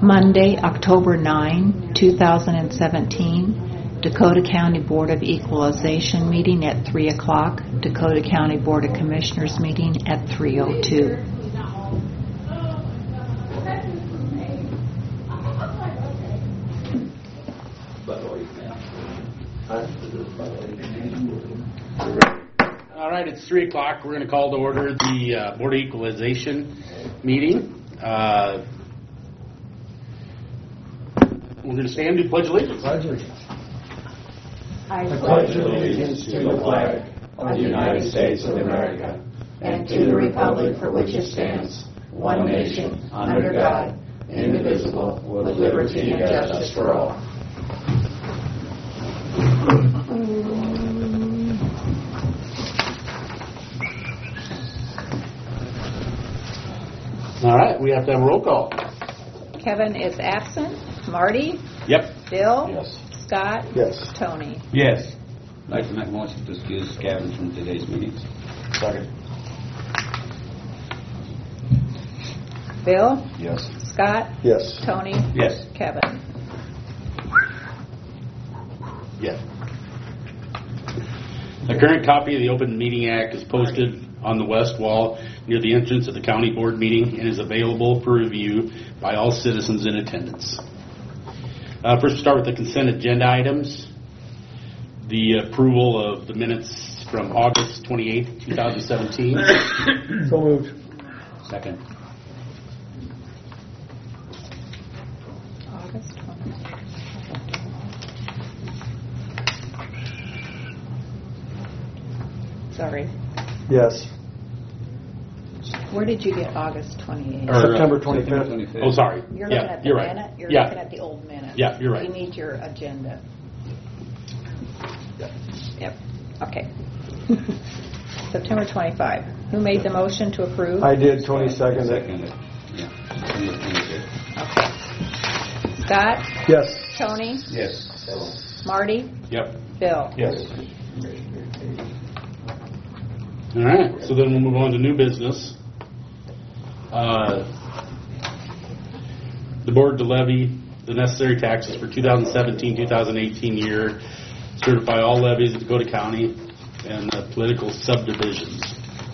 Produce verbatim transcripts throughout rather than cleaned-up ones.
Monday, October ninth, two thousand seventeen, Dakota County Board of Equalization meeting at three o'clock, Dakota County Board of Commissioners meeting at three oh two. All right, it's three o'clock. We're going to call to order the uh, Board of Equalization meeting. Uh, we're going to stand and do pledge allegiance. Pledge allegiance. I pledge allegiance to the flag of the United States of America and to the republic for which it stands, one nation, under God, indivisible, with liberty and justice for all. All right, we have to have a roll call. Kevin is absent. Marty? Yep. Bill? Yes. Scott? Yes. Tony? Yes. I'd like to make a motion to excuse Kevin from today's meetings. Second. Bill? Yes. Scott? Yes. Tony? Yes. Kevin? Yes. The current copy of the Open Meeting Act is posted on the west wall near the entrance of the county board meeting and is available for review by all citizens in attendance. Uh, first, we'll start with the consent agenda items. The approval of the minutes from August twenty-eighth, twenty seventeen. So moved. Second. August twentieth. Sorry. Yes. Where did you get August twenty-eighth? Or, uh, September twenty-fifth. twenty-fifth. Oh, sorry. You're yeah, looking at the you're minute? right. You're yeah. looking at the old minute. Yeah, you're right. You need your agenda. Yeah. Yep. Okay. September twenty-fifth. Who made the motion to approve? I did. Tony seconded. Seconded. Yeah. September twenty-fifth. Okay. Scott? Yes. Tony? Yes. Marty? Yep. Bill? Yes. All right. So then we'll move on to new business. Uh, the board to levy the necessary taxes for two thousand seventeen two thousand eighteen year, certify all levies of Dakota County and the political subdivisions.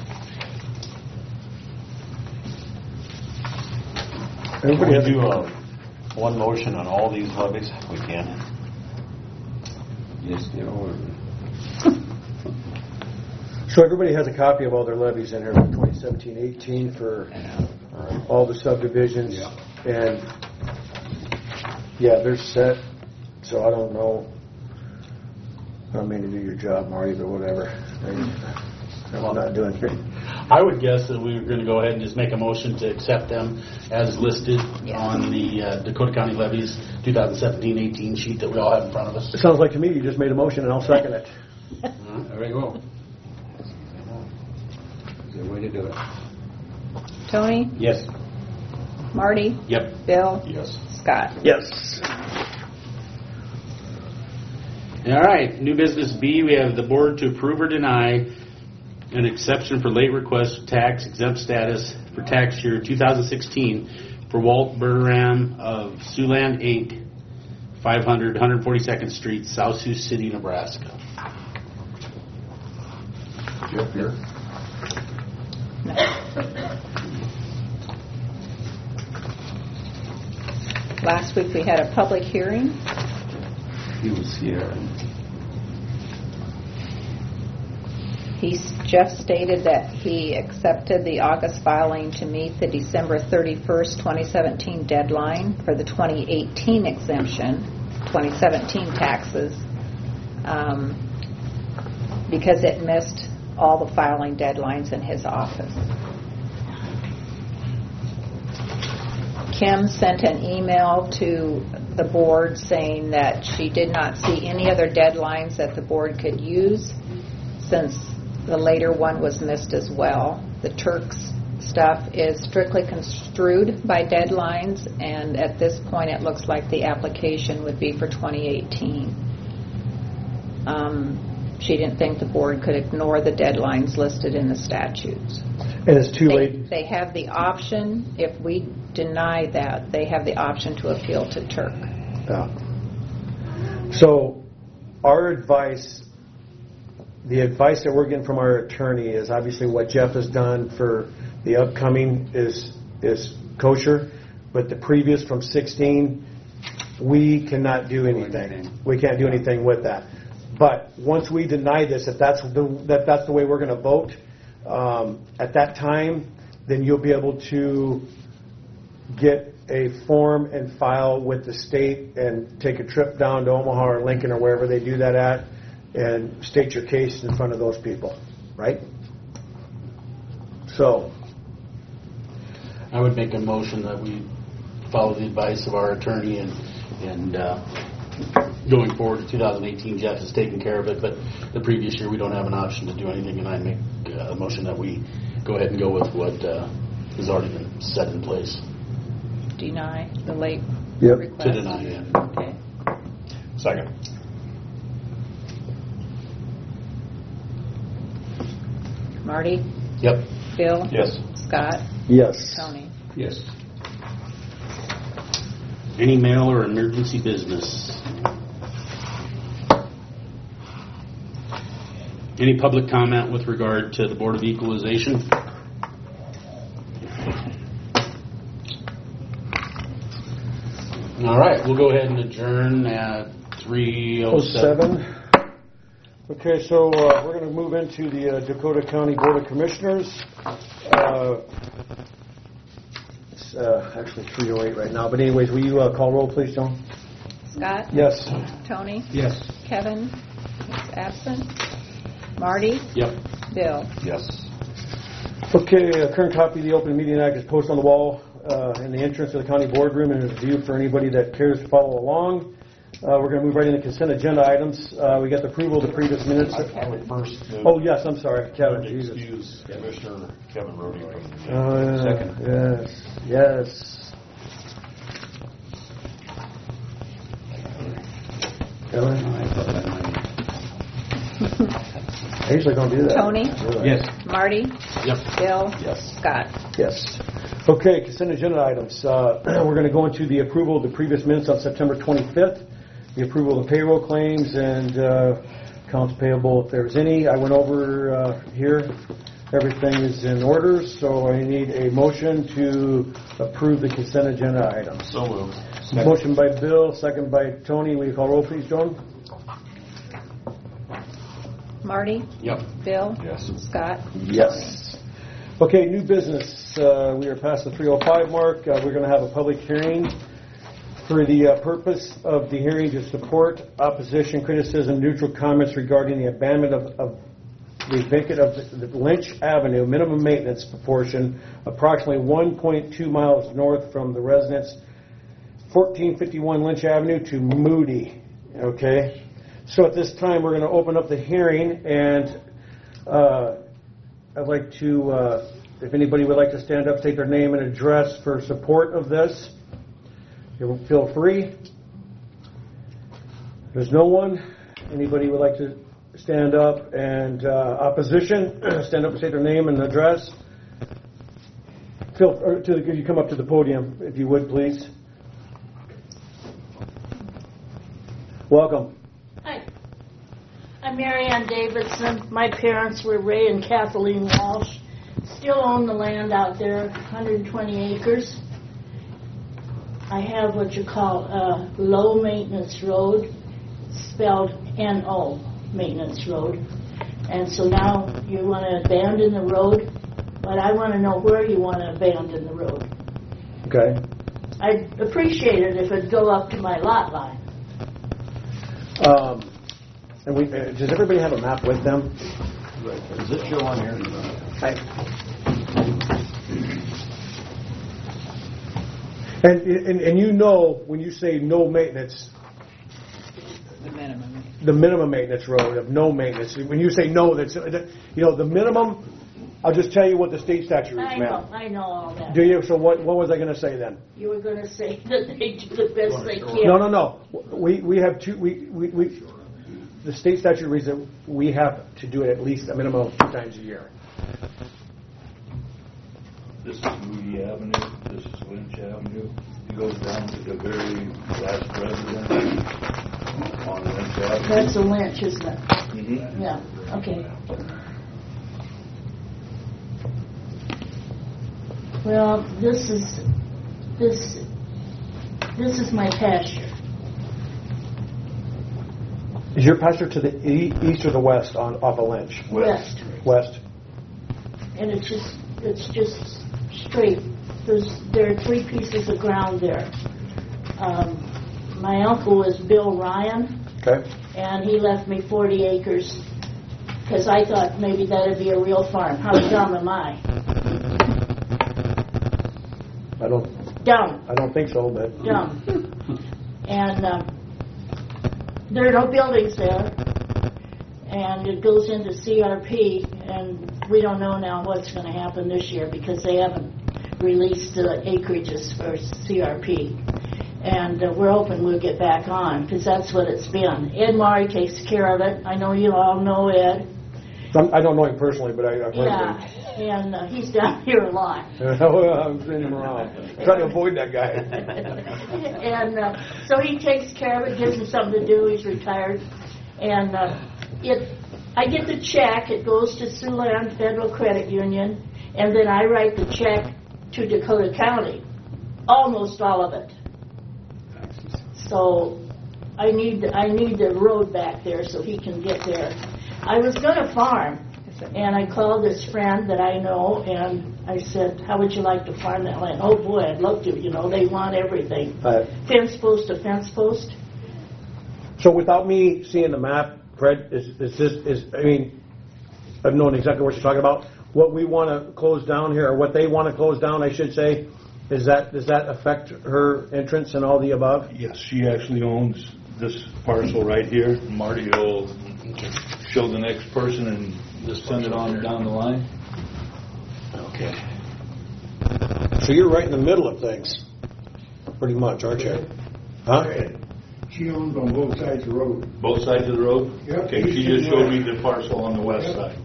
Everybody has do uh, one motion on all these levies? We can. Yes, they're all. So everybody has a copy of all their levies in here for twenty seventeen eighteen for uh, all the subdivisions. Yeah. And, yeah, they're set. So I don't know. I don't mean to do your job, Marty, but whatever. I, I'm not doing it. I would guess that we were going to go ahead and just make a motion to accept them as listed Yeah. on the uh, Dakota County levies two thousand seventeen eighteen sheet that we all have in front of us. It sounds like to me you just made a motion and I'll second it. There we go. Is there a way to do it? Tony? Yes. Marty? Yep. Bill? Yes. Scott? Yes. All right, new business B, we have the board to approve or deny an exception for late request tax exempt status for tax year two thousand sixteen for Walt Bertram of Siouxland Incorporated, five hundred one forty-second Street, South Sioux City, Nebraska. Jeff here. Last week we had a public hearing. He was here. He s- just stated that he accepted the August filing to meet the December thirty-first, twenty seventeen deadline for the twenty eighteen exemption, twenty seventeen taxes, um, because it missed all the filing deadlines in his office. Kim sent an email to the board saying that she did not see any other deadlines that the board could use since the later one was missed as well. The Turks stuff is strictly construed by deadlines, and at this point it looks like the application would be for twenty eighteen. Um, she didn't think the board could ignore the deadlines listed in the statutes. And it's too They, late. they have the option, if we deny that, they have the option to appeal to Turk. Yeah. So our advice, the advice that we're getting from our attorney is obviously what Jeff has done for the upcoming is is kosher, but the previous from sixteen, we cannot do anything. We can't do anything with that. But once we deny this, if that's the, that that's the way we're going to vote, um, at that time, then you'll be able to get a form and file with the state and take a trip down to Omaha or Lincoln or wherever they do that at and state your case in front of those people, right? So, I would make a motion that we follow the advice of our attorney and, and uh, going forward to two thousand eighteen, Jeff has taken care of it, but the previous year we don't have an option to do anything, and I make a motion that we go ahead and go with what uh, has already been set in place. Deny the late Yep. request. To deny, yeah. Okay. Second. Marty? Yep. Bill? Yes. Scott? yes. Tony? Yes. Any mail or emergency business? Any public comment with regard to the Board of Equalization? All right, we'll go ahead and adjourn at three oh seven. Okay, so uh, we're going to move into the uh, Dakota County Board of Commissioners. Uh, it's uh, actually three oh eight right now, but anyways, will you uh, call roll, please, John? Scott? Yes. Tony? Yes. Kevin? Is absent. Marty? Yep. Bill? Yes. Okay, a current copy of the Open Meeting Act is posted on the wall uh, in the entrance of the county boardroom and is viewed for anybody that cares to follow along. Uh, we're going to move right into consent agenda items. Uh, we got the approval of the previous minutes. I would first move Oh, yes, I'm sorry, Kevin. to Jesus. excuse Commissioner Kevin Rody from the Uh, second. Yes, yes. Kevin? I usually don't do that. Tony? Yes. Marty? Yep. Bill? Yes. Scott? Yes. Okay, consent agenda items. Uh, we're going to go into the approval of the previous minutes on September twenty-fifth, the approval of payroll claims and uh, accounts payable if there's any. I went over uh, here. Everything is in order, so I need a motion to approve the consent agenda items. So moved. Motion by Bill, second by Tony. Will you call roll, please, Joan? Marty? Yep. Bill? Yes. Scott? Yes. Okay, new business. Uh, we are past the three oh five mark. Uh, we're going to have a public hearing for the uh, purpose of the hearing to support opposition, criticism, neutral comments regarding the abandonment of, of the vacant of the, the Lynch Avenue minimum maintenance proportion, approximately one point two miles north from the residence, fourteen fifty-one Lynch Avenue to Moody. Okay. So at this time, we're going to open up the hearing, and uh, I'd like to, uh, if anybody would like to stand up, state their name and address for support of this, you feel free. There's no one. Anybody would like to stand up and uh, opposition, stand up and state their name and address. Feel, or to the, you come up to the podium, if you would, please. Welcome. Hi, I'm Mary Ann Davidson. My parents were Ray and Kathleen Walsh. Still own the land out there, one hundred twenty acres. I have what you call a low maintenance road, spelled N O, maintenance road. And so now you want to abandon the road, but I want to know where you want to abandon the road. Okay. I'd appreciate it if it'd go up to my lot line. Um, and we, uh, does everybody have a map with them? Does it show on here? I, and, and and you know when you say no maintenance, The minimum. the minimum maintenance road of no maintenance. When you say no, that's you know the minimum. I'll just tell you what the state statute is, I ma'am. know, I know all that. Do you? So what? What was I going to say then? You were going to say that they do the best they can. No, no, no. We we have two. We we, we the state statute reads that we have to do it at least a minimum of two times a year. This is Moody Avenue, this is Lynch Avenue. It goes down to the very last residence on Lynch Avenue. That's a Lynch, isn't it? Mm-hmm. Yeah, okay. Well, this is, this, this is my pasture. Is your pasture to the e- east or the west on off of Lynch? West. West. And it's just, it's just straight. There's, there are three pieces of ground there. Um, my uncle was Bill Ryan, Okay. and he left me forty acres because I thought maybe that'd be a real farm. How dumb am I? I don't. Dumb. I don't think so, but. Dumb. And uh, there are no buildings there, and it goes into C R P, and we don't know now what's going to happen this year because they haven't released the acreages for C R P. And uh, we're hoping we'll get back on because that's what it's been. Ed Maury takes care of it. I know you all know Ed. Some, I don't know him personally, but I, I've heard Yeah, of him. and uh, he's down here a lot. I'm seeing him around. Trying to avoid that guy. And uh, so he takes care of it, gives him something to do. He's retired. And uh, it, I get the check. It goes to Siouxland Federal Credit Union, and then I write the check to Dakota County, almost all of it. So I need I need the road back there so he can get there. I was going to farm, and I called this friend that I know, and I said, how would you like to farm that land? Oh, boy, I'd love to. You know, they want everything. Uh, Fence post to fence post. so without me seeing the map, Fred, is, is this, is, I mean, I've known exactly what you're talking about. What we want to close down here, or what they want to close down, I should say, is that, does that affect her entrance and all the above? Yes, she actually owns this parcel right here. Marty will show the next person and just send it on down the line. Okay. So you're right in the middle of things, pretty much, aren't you? Huh? She owns on both sides of the road. Both sides of the road? Yep. Okay, she just showed me the parcel on the west Yep. side.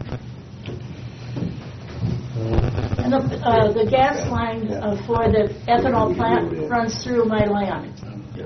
And the, uh, the gas line uh, for the ethanol plant runs through my land. Yes.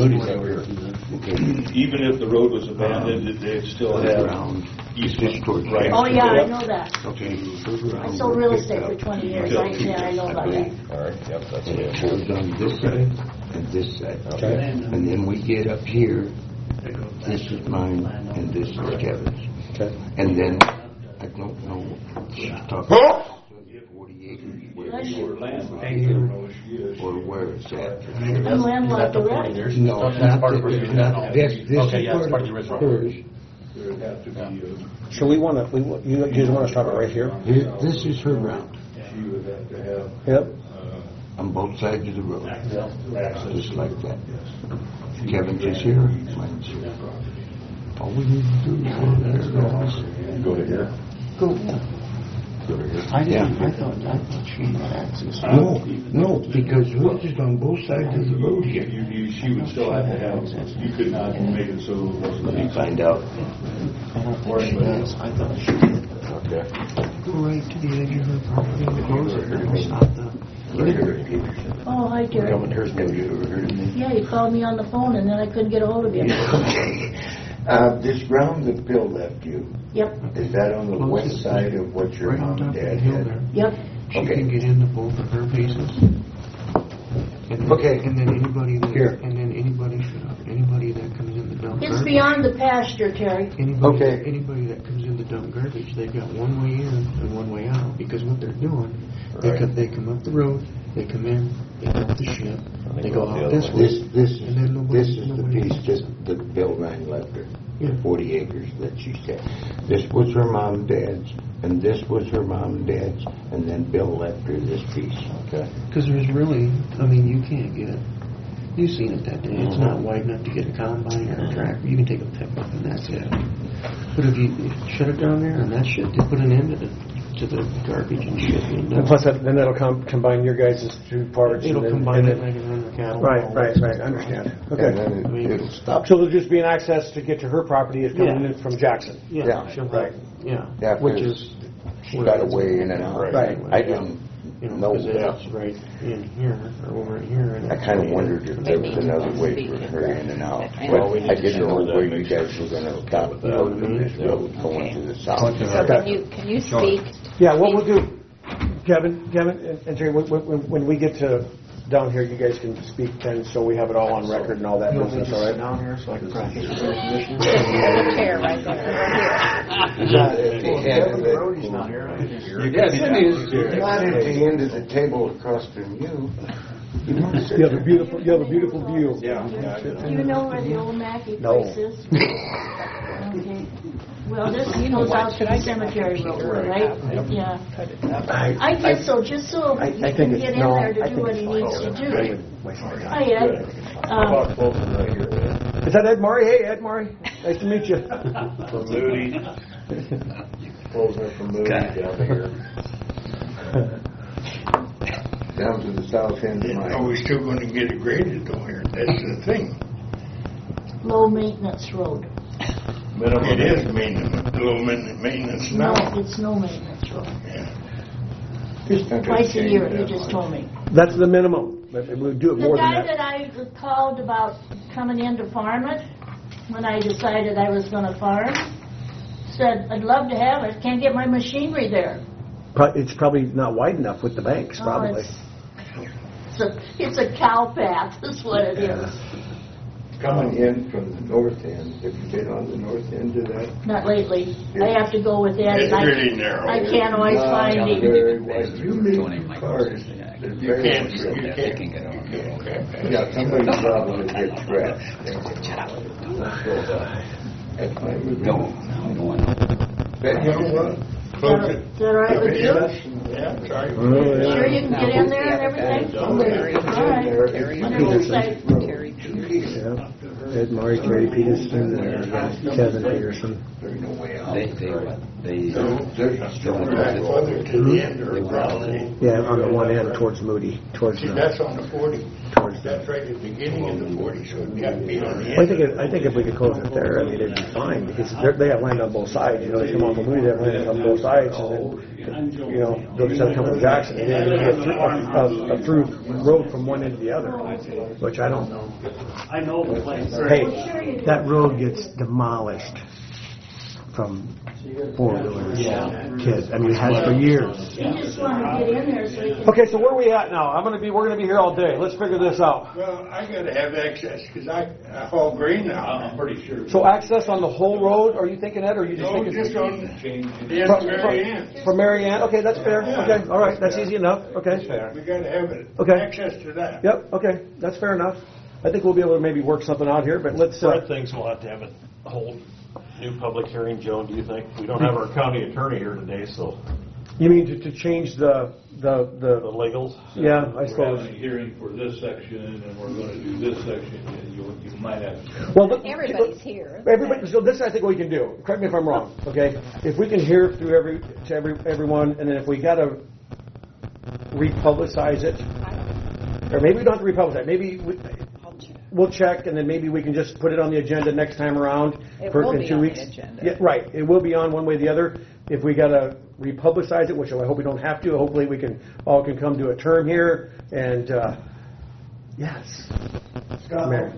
Even if the road was abandoned, it- they'd still have easement right. Oh, yeah, I know that. Okay. I sold real estate for twenty years. I, yeah, I know about that. All right, yep, that's And it it. goes on this side and this side. Okay. And then we get up here, this is mine and this is Kevin's. Okay. And then, I don't know, she's talking about forty acres. Bless you. Or land, I don't know if she is. Or where it's at. I'm landlocked already. No, not part of the- the original. This, this Okay, is yeah, it's part part of of the original. hers. There would have to be, uh, So we want to, we, wa- you, you just want to stop it right here? Here- This is her ground, she would have to have, Yep. uh, on both sides of the road, access. just like that. Yes. Kevin's is here, mine's here. All we need to do is go to their house. Go to here. Go. Go to here. I didn't, I thought, I thought she had access. No, no, because hers is on both sides of the road You, here. you, she would still have to have, you could not make it so it wasn't. Let me find out. I don't think she does. I thought she did. Okay. Go right to the edge of her property and close it, and stop the... Oh, hi, Jerry. Coming, here's maybe you ever heard of me. Yeah, you called me on the phone, and then I couldn't get a hold of you. Okay. Uh, this ground that Bill left you, Yep, is that on the west side of what your Right on mom top and of the dad hill had? there. yep. She Okay. can get into both of her pieces. And then, Okay. And then anybody that, Here. and then anybody, anybody that comes in the dump It's garbage. beyond the pasture, Terry. Anybody, Okay. anybody that comes in the dump garbage, they've got one way in and one way out, because what they're doing, they Right. come, they come up the road, they come in, they dump the shit, they they go go out the out other this way. way. This, this And then is, nobody- this is the nobody- piece just that Bill Ryan left her, Yeah. the forty acres that she said. This was her mom and dad's, and this was her mom and dad's, and then Bill left her this piece. Okay. Because there's really, I mean, you can't get, you've seen it that day, it's not wide enough to get a combine or a tractor, you can take a pickup and that's it. But if you shut it down there and that shit, they put an end to the to the garbage and shipping. And plus, that- then that'll com- combine your guys' two parts. It'll and then- combine and it then- and I can run the cattle. Right, right, right, I understand. And Okay. then it- it'll stop. So there'll just be an access to get to her property is coming Yeah. in from Jackson. Yeah, Yeah, she'll right. Yeah, Yeah, which because is. she's got a way in and out. Right. I didn't You know, know because that. it's right in here, or over here. and I it's kind of right wondered in. if there was another way for her in and out. But I didn't know where you guys were going to stop building this road going to the south. So can you, can you speak? Yeah, what we'll do, Kevin, Kevin, and- and Terry, when, when, when we get to down here, you guys can speak then, so we have it all on record and all that business, all right? Down here, so I can practice the position. There's a chair right there. Brody's not here. Yes, it is. Not at the end of the table across from you. You have a beautiful, you have a beautiful view. Yeah. Do you know where the old Mackey No. place is? Okay. Well, this goes out to the cemetery road, right? Yeah. I guess so, just so I- he I can think it's- get in no, there I to think do what it's he fine. needs to do. Waste my time. Hi, Ed. Um, About close right here, Ed. Is that Ed Murray? Hey, Ed Murray. Nice to meet you. From Moody. Closing it from Moody down here. Down to the south end of Are mine. we still going to get it graded though here? That's the thing. low maintenance road. Minimum. It is maintenance, low main- maintenance No, now. it's no maintenance road. Yeah. Twice a year, he just told me. That's the minimum, but we'll do it The more than guy that. that I called about coming in to farm it, when I decided I was gonna farm, said, I'd love to have it, can't get my machinery there. Pro- It's probably not wide enough with the banks, Oh, probably. it's- It's a, it's a cow path, is what it is. Coming in from the north end, have you been on the north end of that? Not lately. I have to go with Ed. It's and I- really narrow. I can't always find him. Very wide. You leave cars. they're You very can't, wide. you can't. You can't grab that. Yeah, somebody probably get scratched. That's my move. No, I don't want to. Bet you know what? Close it. Is that all right with you? Yeah, sorry. Sure you can get in there and everything? All right. Terry Wonder who's like- Terry Peterson. Yeah. Ed Murray, Terry Peterson, and uh, Kevin Peterson. There's no way out. They, they, what, they. There's still Right, further to the end of the property. Yeah, on the one end towards Moody, towards See, the, that's on the forty. towards the. That's right at the beginning of the forty, so it'd have to be on the Well, I end. think, if- I think if we could close it there, I mean, it'd be fine, because they're- they have land on both sides, you know, they come off of Moody, they have land on both sides, and then, you know, they'll just have to come from Jackson, and then it'll be a through, a, a through road from one end to the other, which I don't know. I know the place. Hey, that road gets demolished from four-wheelers, kids, I mean, it has for years. He just wanted to get in there so he can. Okay, so where are we at now? I'm gonna be, we're gonna be here all day, let's figure this out. Well, I gotta have access, because I, I haul grain now. I'm pretty sure. So access on the whole road, are you thinking, Ed, or are you just No, thinking? just on the end From, of Mary Ann. from, from Mary Ann, okay, that's fair, okay, all right, that's easy enough, okay. We gotta have it, Okay. access to that. Yep, okay, that's fair enough. I think we'll be able to maybe work something out here, but let's, uh, Fred thinks we'll have to have a whole new public hearing, Joe, do you think? We don't have our county attorney here today, so you mean to, to change the, the, the the, legals. yeah, I We're suppose. having a hearing for this section, and we're gonna do this section, and you, you might have. Well, look- Everybody's here. Everybody, so this I think we can do. Correct me if I'm wrong. Okay, if we can hear through every to every everyone, and then if we gotta republicize it, or maybe we don't have to republicize. Maybe we, we'll check, and then maybe we can just put it on the agenda next time around. It for, will in be two on the weeks. agenda. Yeah, right. It will be on one way or the other. If we gotta republicize it, which I hope we don't have to. Hopefully, we can all can come to a term here. And uh, yes, Mary.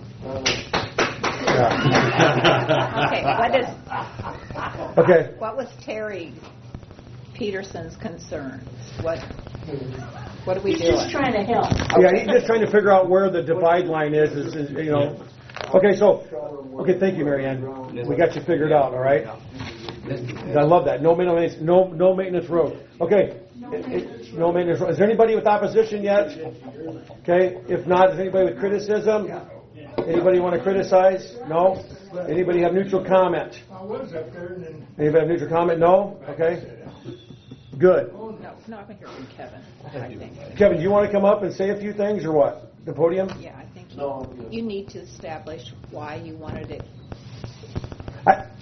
Okay, what is, Okay. what was Terry Peterson's concerns? What, what are we He's doing? just trying to help. Yeah, he's just trying to figure out where the divide line is, is, is, you know. Okay, so, okay, thank you, Mary Ann. We got you figured out, all right? I love that. No maintenance, no, no maintenance road. Okay, it- it- no maintenance road. Is there anybody with opposition yet? Okay, if not, is anybody with criticism? Anybody want to criticize? No? Anybody have neutral comment? I was up there and then. Anybody have neutral comment? No? Okay. Good. No, no, I'm here from Kevin, I think. Kevin, do you want to come up and say a few things, or what? The podium? Yeah, I think you, you need to establish why you wanted it. I,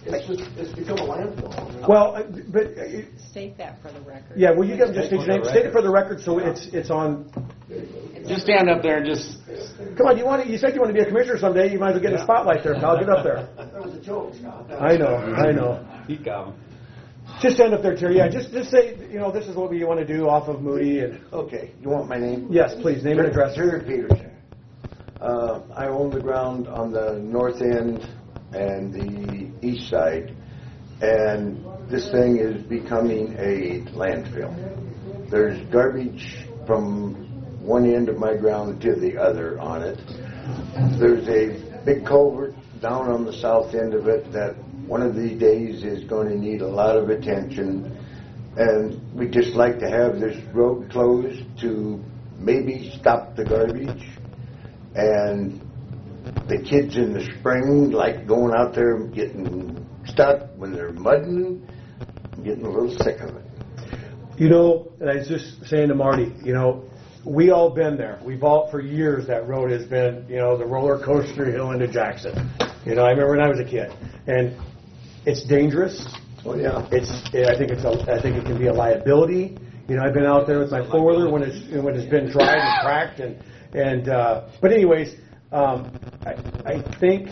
It's just, it's become a landfill. Well, uh, but, uh, State that for the record. yeah, will you guys just State state for your the name? State it record. for the record so it's, it's on. Just stand up there and just, Come on, you want to, you said you want to be a commissioner someday, you might as well get in the spotlight there, pal. Get up there. That was a joke, Scott. I know, I know. He got him. Just stand up there, Terry. Yeah, just, just say, you know, this is what we want to do off of Moody and, Okay, you want my name? yes, please, name and address. Terry Peterson. Uh, I own the ground on the north end and the east side, and this thing is becoming a landfill. There's garbage from one end of my ground to the other on it. There's a big culvert down on the south end of it that one of these days is going to need a lot of attention, and we'd just like to have this road closed to maybe stop the garbage. And the kids in the spring like going out there and getting stuck when they're mudding, getting a little sick of it. You know, and I was just saying to Marty, you know, we all been there. We've all, for years, that road has been, you know, the roller coaster hill into Jackson. You know, I remember when I was a kid. And it's dangerous. Oh, yeah. It's, I think it's, a, I think it can be a liability. You know, I've been out there with my four-wheeler when it's, when it's been dried and cracked. And, and uh, but anyways, um, I, I think,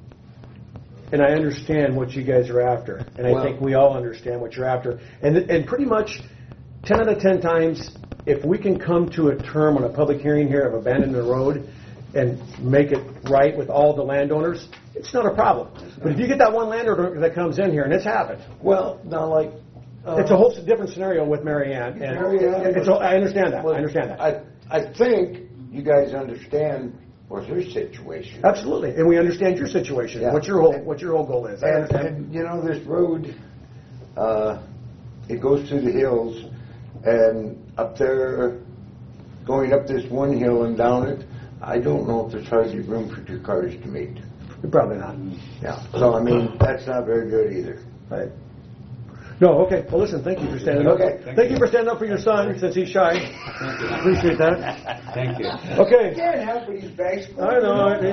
and I understand what you guys are after. And I Well- think we all understand what you're after. And, and pretty much ten out of ten times, if we can come to a term on a public hearing here of abandoning the road and make it right with all the landowners, it's not a problem. But if you get that one landowner that comes in here, and it's happened, Well, now, like... Uh, it's a whole different scenario with Mary Ann. And Mary Ann- it's a, I understand that. well, I understand that. I, I think you guys understand what's her situation. Absolutely. And we understand your situation, Yeah. what your whole what your whole goal is. I And, understand. and, you know, this road, uh, it goes through the hills, and up there, going up this one hill and down it, I don't know if there's hardly room for two cars to meet. Probably not. Yeah. So, I mean, that's not very good either. Right. No, okay. Well, listen, thank you for standing up. Okay. Thank, thank you for standing up for your son, since he's shy. Appreciate that. Thank you. Okay. Can't help it, he's bashful. I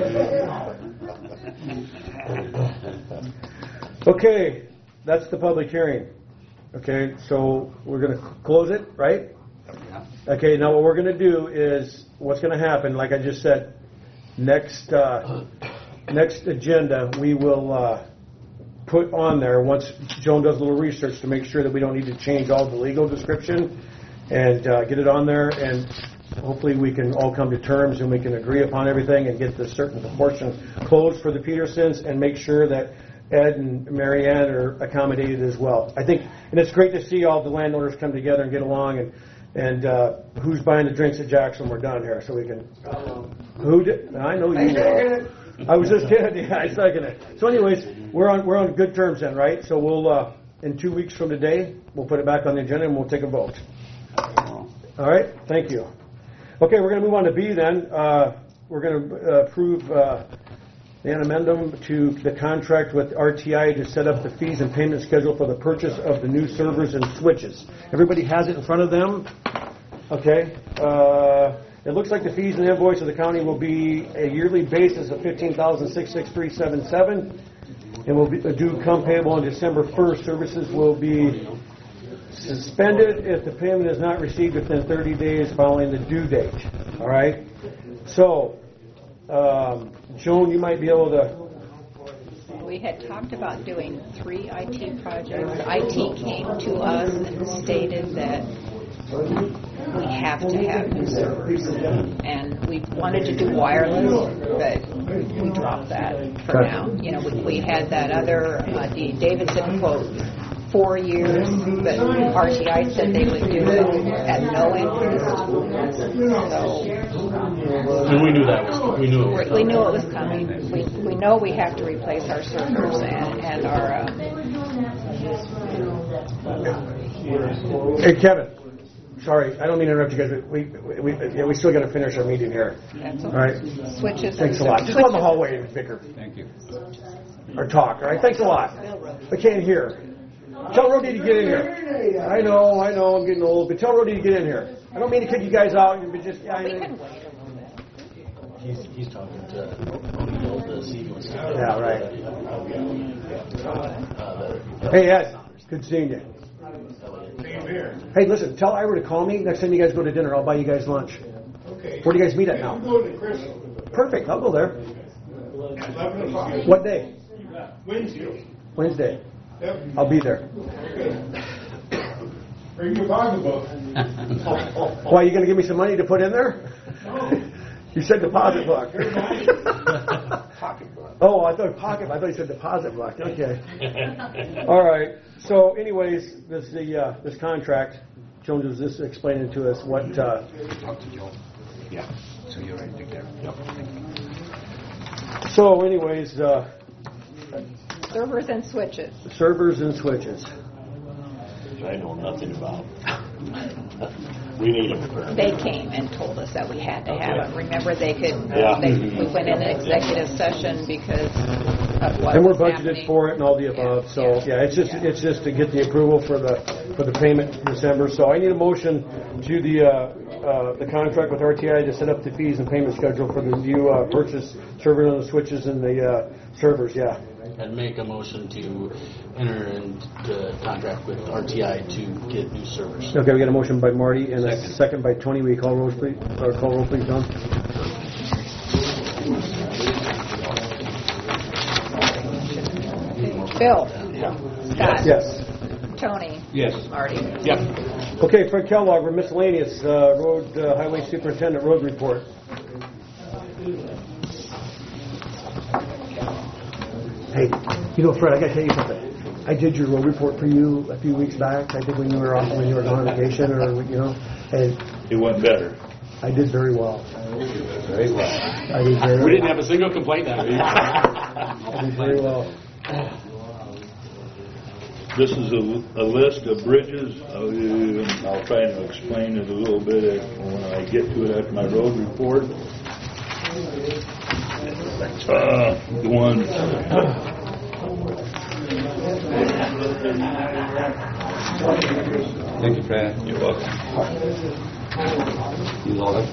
know. Okay, that's the public hearing. Okay, so we're going to close it, right? Okay, now what we're going to do is, what's going to happen, like I just said, next uh, next agenda, we will uh, put on there, once Joan does a little research to make sure that we don't need to change all the legal description, and uh, get it on there, and hopefully we can all come to terms and we can agree upon everything and get this certain proportion closed for the Petersons and make sure that Ed and Mary Ann are accommodated as well. I think, and it's great to see all the landowners come together and get along, and and uh, who's buying the drinks at Jackson? We're done here, so we can. Who did? I know you. Are. I was just kidding. Yeah, I second it. So, anyways, we're on we're on good terms then, right? So we'll uh, in two weeks from today, we'll put it back on the agenda and we'll take a vote. All right. Thank you. Okay, we're going to move on to B then. Uh, we're going to uh, approve uh, an amendment to the contract with R T I to set up the fees and payment schedule for the purchase of the new servers and switches. Everybody has it in front of them. Okay. Uh, it looks like the fees and invoice of the county will be a yearly basis of fifteen thousand six hundred sixty-three thousand seven hundred seventy-seven, and will be due come payable on December first. Services will be suspended if the payment is not received within thirty days following the due date. All right? So, um, Joan, you might be able to... We had talked about doing three I T projects. I T came to us and stated that we have to have new servers. And we wanted to do wireless, but we dropped that for now. You know, we, we had that other, uh, the Davidson quote, four years, but R T I said they would do it at no interest. So And we knew that was, we knew it was we, we knew it was coming. We we know we have to replace our servers and, and our. Uh, Hey, Kevin. Sorry, I don't mean to interrupt you guys. But we we we, yeah, we still got to finish our meeting here. That's all right. Switches. Thanks a lot. Just go in the hallway and bicker. Thank you. Or talk. All right. Thanks a lot. I can't hear. Tell Rody to get in here. I know, I know, I'm getting old, but tell Rody to get in here. I don't mean to kick you guys out, but just... I, we can wait a little bit. He's, he's talking to O'Neill to see if he wants to. Yeah, right. Uh, Hey, Ed, good seeing you. Same here. Hey, listen, tell Ira to call me. Next time you guys go to dinner, I'll buy you guys lunch. Okay. Where do you guys meet at You now? go to Crystal. Perfect, I'll go there. Eleven o'clock. What day? Wednesday. Wednesday. Yep. I'll be there. Okay. Bring your pocketbook. Why, you going to give me some money to put in there? You said deposit book. Oh, I thought pocket. I thought you said deposit book. Okay. All right. So, anyways, this the uh, this contract. Jones was just explaining to us what. Uh, Talk to Joe. Yeah. So you're right there. Yep. so, anyways, uh, Servers and switches. servers and switches. I know nothing about. We need them for. They came and told us that we had to have them. Remember, they could. Yeah. They, we went in an executive session because of what And we're was budgeted happening. for it and all the above. So, yeah, it's just it's just to get the approval for the for the payment in December. So, I need a motion to the uh, uh, the contract with R T I to set up the fees and payment schedule for the new uh, purchase server and the switches and the uh, servers. Yeah. And make a motion to enter into contract with R T I to get new servers. Okay, we got a motion by Marty and a second by Tony. Will you call roll, please? Or call roll, please, Don. Bill. Scott. Yes. Tony. Yes. Marty. Yep. Okay, Fred Kellogg, we're miscellaneous uh, road uh, highway superintendent road report. Hey, you know, Fred, I got to tell you something. I did your road report for you a few weeks back. I think when you were off, when you were on vacation, or you know, and It went better. I did very well. Very well. I did very. We didn't have a single complaint that week. I did very well. This is a, a list of bridges. Uh, I'll try to explain it a little bit when I get to it after my road report. Uh, the one. Thank you, Fred. You're welcome. You love it.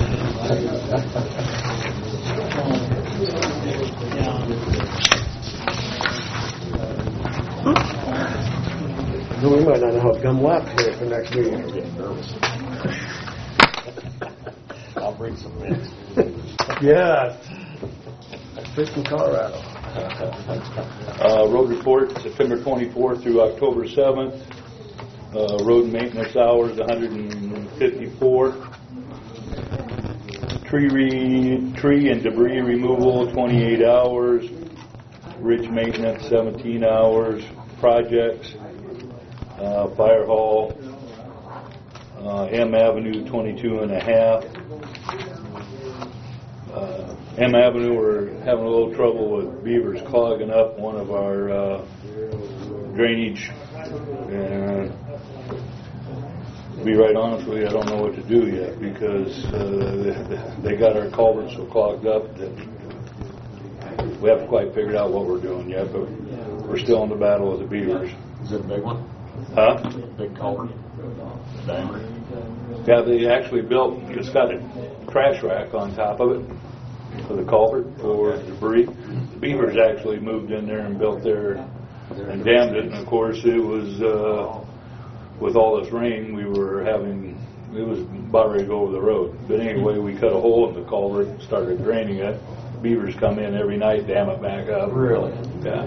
No, we might not know how to come left here for next meeting. I'm getting nervous. I'll bring some mints. Yeah. Straight from Colorado. Uh, road report, September twenty-fourth through October seventh. Uh, road maintenance hours, one hundred fifty-four. Tree re, tree and debris removal, twenty-eight hours. Ridge maintenance, seventeen hours. Projects, uh, fire hall, uh, M Avenue, twenty-two and a half. Uh, M Avenue, we're having a little trouble with beavers clogging up one of our uh, drainage. And to be right honest with you, I don't know what to do yet because uh, they got our culverts so clogged up that we haven't quite figured out what we're doing yet, but we're still in the battle with the beavers. Is it a big one? Huh? Big culvert? Diameter? Yeah, they actually built, it's got a trash rack on top of it for the culvert for debris. The beavers actually moved in there and built there and dammed it, and of course it was, uh, with all this rain, we were having, it was about ready to go over the road. But anyway, we cut a hole in the culvert and started draining it. Beavers come in every night, dam it back up. Really? Yeah.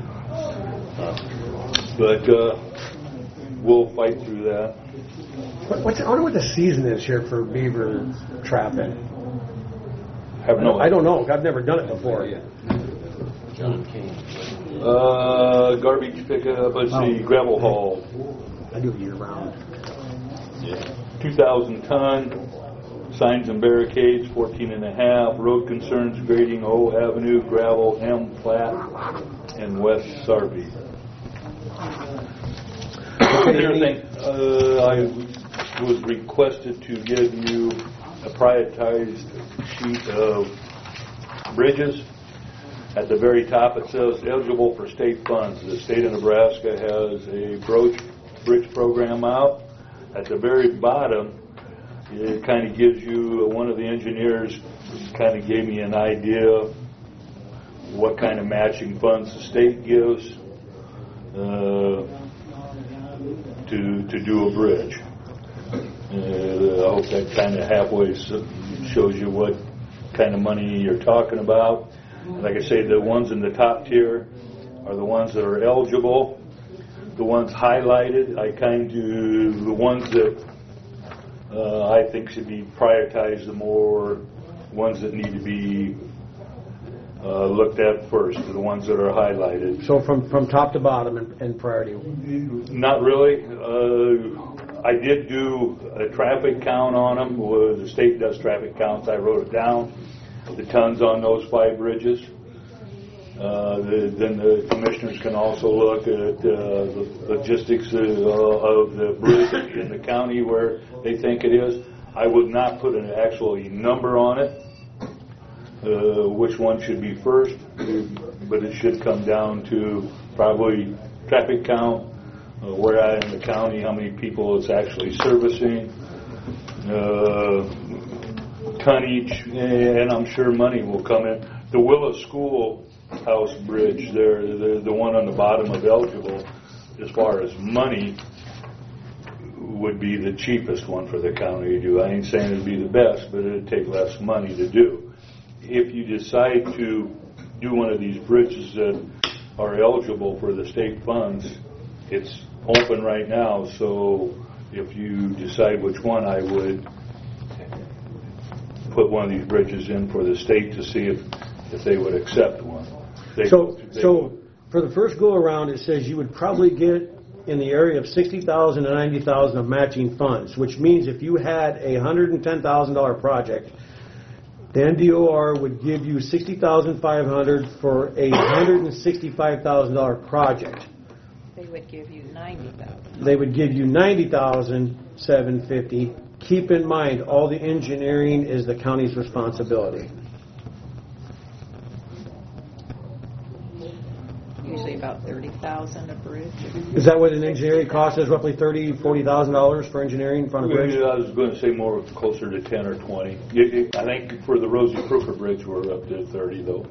But uh, we'll fight through that. What, what's, I wonder what the season is here for beaver trapping. Have no. I don't know. I've never done it before. John King. Uh, garbage pickup. Let's see, gravel haul. I do it year round. Yeah. Two thousand ton. Signs and barricades, fourteen and a half. Road concerns, grading O Avenue, gravel, M Flat, and West Sarpy. Another thing, uh, I was requested to give you a prioritized sheet of bridges. At the very top it says eligible for state funds. The state of Nebraska has a bridge, bridge program out. At the very bottom, it kind of gives you, one of the engineers kind of gave me an idea what kind of matching funds the state gives uh, to to do a bridge. Uh, I hope that kind of halfway shows you what kind of money you're talking about. Like I say, the ones in the top tier are the ones that are eligible. The ones highlighted, I kind of, the ones that uh, I think should be prioritized, the more ones that need to be uh, looked at first, the ones that are highlighted. So from, from top to bottom in, in priority? Not really. Uh, I did do a traffic count on them. Well, the state does traffic counts. I wrote it down. The tons on those five bridges. Uh, the, then the commissioners can also look at uh, the logistics of, of the bridge in the county where they think it is. I would not put an actual number on it, uh, which one should be first, but it should come down to probably traffic count, uh, where I in the county, how many people it's actually servicing, uh, tonnage, and I'm sure money will come in. The Willis Schoolhouse Bridge there, the, the one on the bottom of eligible, as far as money, would be the cheapest one for the county to do. I ain't saying it'd be the best, but it'd take less money to do. If you decide to do one of these bridges that are eligible for the state funds, it's open right now, so if you decide which one, I would put one of these bridges in for the state to see if, if they would accept one. They, so, they so would. For the first go around, it says you would probably get in the area of sixty thousand to ninety thousand of matching funds, which means if you had a one hundred ten thousand dollar project, the N D O R would give you sixty thousand five hundred for a one hundred sixty-five thousand dollar project. They would give you ninety thousand. They would give you ninety thousand seven hundred fifty dollars. Keep in mind, all the engineering is the county's responsibility. Usually about thirty thousand a bridge. Is that what an engineering cost is? Roughly thirty thousand dollars, forty thousand dollars for engineering in front of bridge? I was going to say more closer to ten or twenty. It, it, I think for the Rosie Crooker Bridge, we're up to thirty though.